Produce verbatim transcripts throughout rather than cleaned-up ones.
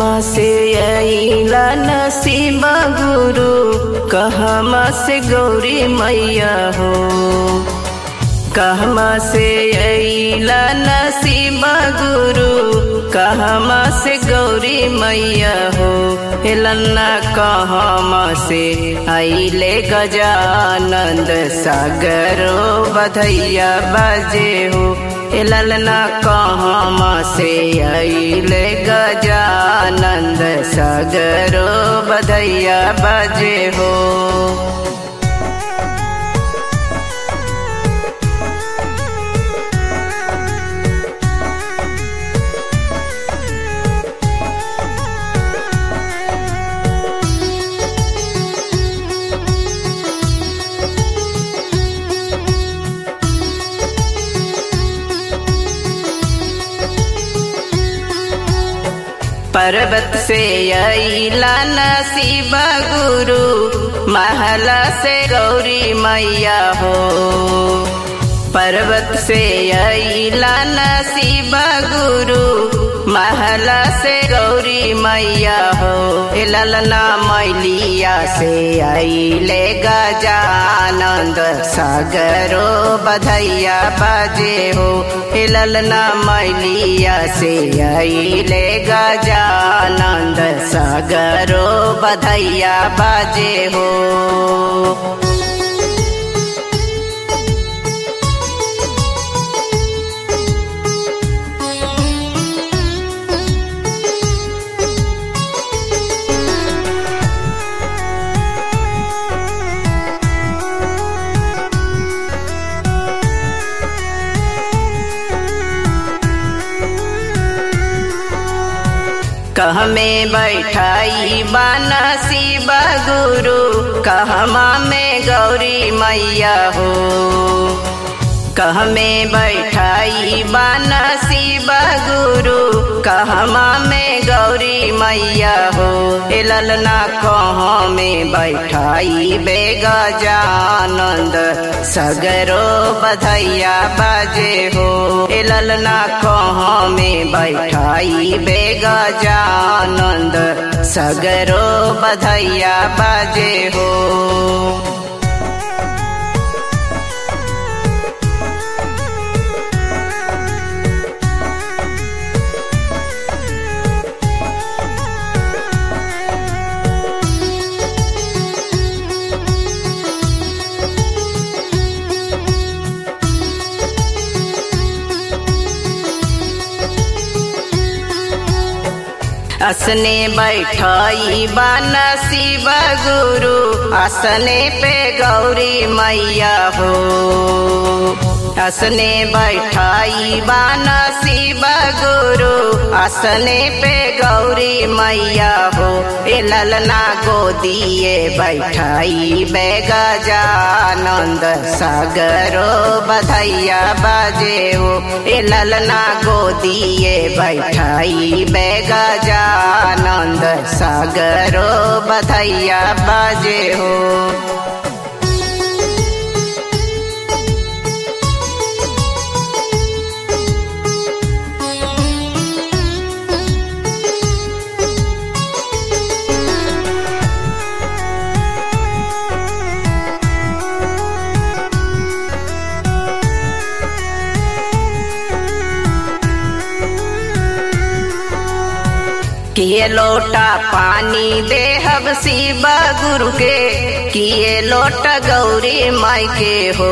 कहमा से अइला नसीब गुरु, कहमा से गौरी मैया हो। कहमा से अइला नसीब गुरु, कहमा से गौरी मैया हो। हेलन्ना कहमा से आइले गजानंद सागरो बधैया बाजे हो। ललना कहमा से आइले गजानंद सागरो बधैया बाजे हो। पर्वत से अइला नसीब गुरु, महला से गौरी मैया हो। पर्वत से अइला नसीब गुरु, महला से गौरी मैया हो। ललना मैलिया से आइले गजानंद सागरो बधैया बाजे हो। ललना मैलिया से आइले गजानंद सागरो बधैया बाजे हो। कहमे बैठाई बानसीब गुरु, कहमा में गौरी मैया हो। कहमे बैठाई बानसीब गुरु, कहमा में गौरी मैया हो। ललना कहमे बैठाई बे गजानंद सगरो बधैया बाजे हो। ललना कहमे बैठाई बे गजानंद सगरो बधैया बाजे हो। असने बैठाई बानसीब गुरु, असने पे गौरी मैया हो। असने बैठाई बानसीब गुरु, असने पे गौरी मैया हो। ललना गोदिए बैठाई बे गजानंद सागरो बधैया बाजे हो। ललना गोदिए बैठाई बे गजानंद सागरो बधैया बाजे हो। किए लोटा पानी देहब शिव गुरु के, किए लोटा गौरी माई के हो।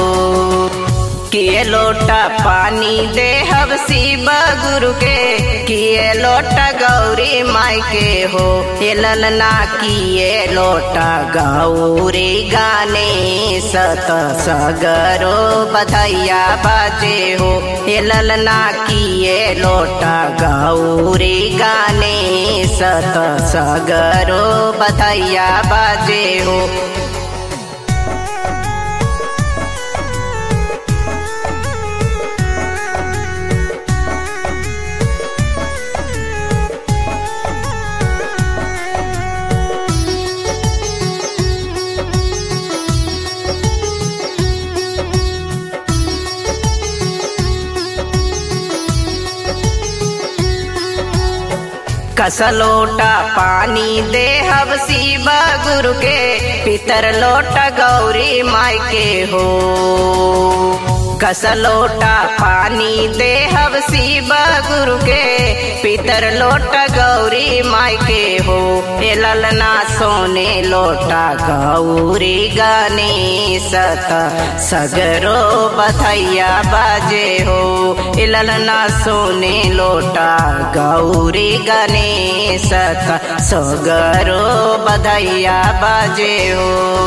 किए लोटा पानी देहब शिव गुरु के, किए लोटा गौरी माई के हो। ललना किए लोटा गौरी गाने सत सगरो बधैया बाजे हो। ललना किए लोटा गौरी गाने सत सगरो बधैया बाजे हो। कस लोटा पानी देहब शिव गुरु के पितर लोटा गौरी माई के हो कस लोटा पानी देहब शिव गुरु के पितर लोटा गौरी माई के हो ए ललना सोने लोटा गौरी गणेश सगरो बधैया बाजे हो ए ललना सोने लोटा गौरी गणेश सगरो बधैया बाजे हो।